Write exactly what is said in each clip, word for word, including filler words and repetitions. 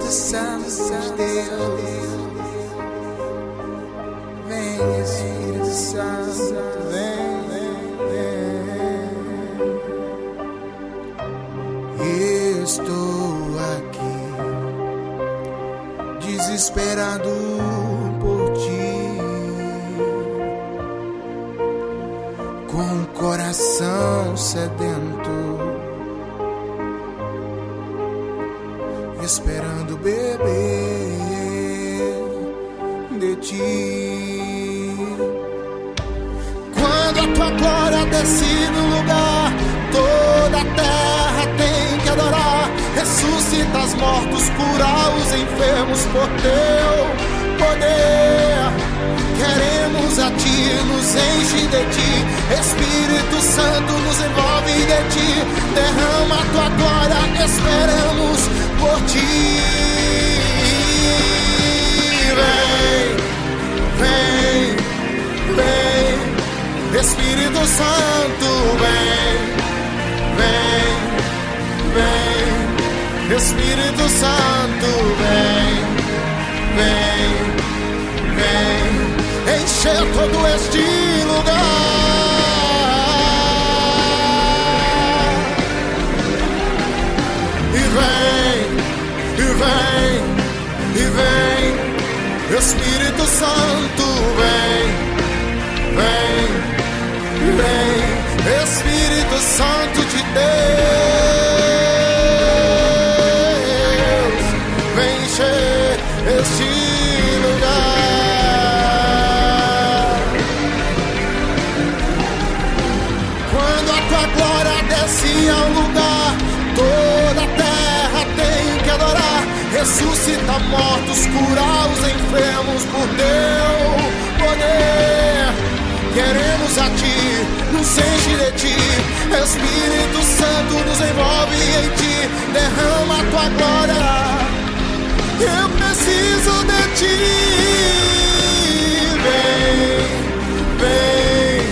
Espírito Santo de Deus, vem Espírito Santo, vem, vem, vem. Estou aqui, desesperado por ti, com o coração sedento, esperando beber de ti. Quando a tua glória desce no lugar, toda a terra tem que adorar. Ressuscita os mortos, cura os enfermos por teu poder. Queremos a ti, nos enche de ti. Espírito Santo nos envolve de ti. Derrama a tua glória, esperamos por ti. Vem, vem, vem. Espírito Santo, vem, vem, vem. Espírito Santo, vem, vem, vem. Encher todo este lugar. E vem, e vem, Espírito Santo, vem, vem, vem, Espírito Santo de Deus, vem encher este lugar. Quando a tua glória desce ao lugar, toda a terra tem que adorar. Ressuscita mortos, cura os enfermos por teu poder. Queremos a ti, nos enche de ti. Espírito Santo nos envolve em ti. Derrama a tua glória, eu preciso de ti. Vem, vem,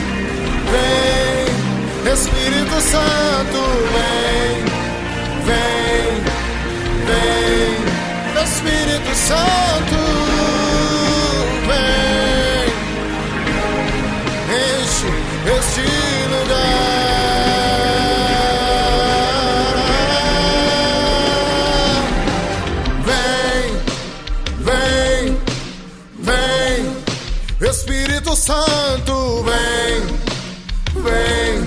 vem. Espírito Santo, vem, vem, vem. Espírito Santo, vem, enche este lugar. Vem, vem, vem. Espírito Santo, vem, vem,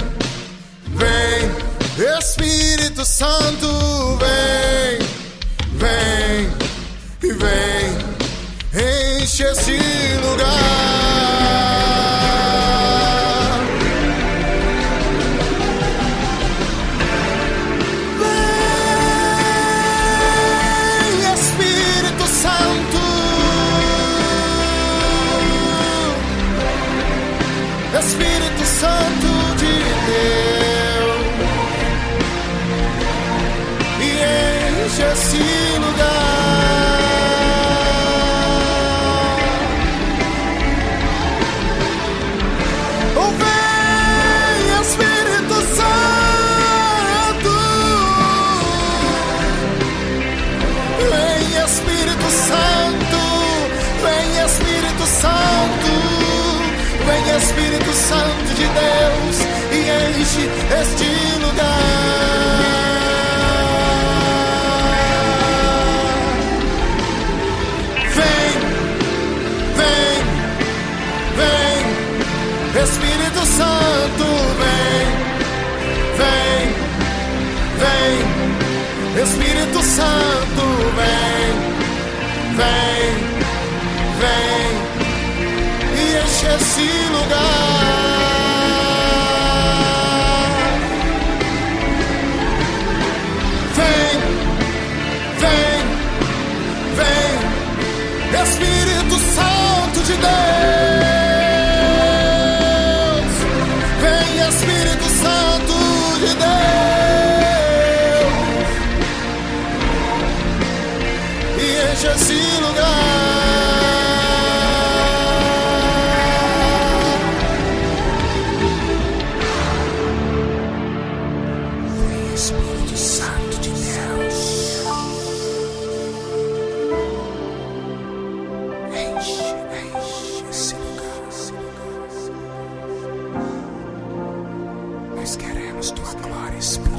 vem. Espírito Santo, vem, vem. E vem, enche esse lugar. Vem, Espírito Santo. Espírito Santo de Deus, e enche esse lugar. Espírito Santo de Deus, e enche este lugar. Vem, vem, vem. Espírito Santo, vem, vem, vem. Espírito Santo, vem, vem, vem. Enche esse lugar. Vem, vem, vem. Espírito Santo de Deus, vem Espírito Santo de Deus, e enche esse lugar. Espírito Santo de Deus, Espírito.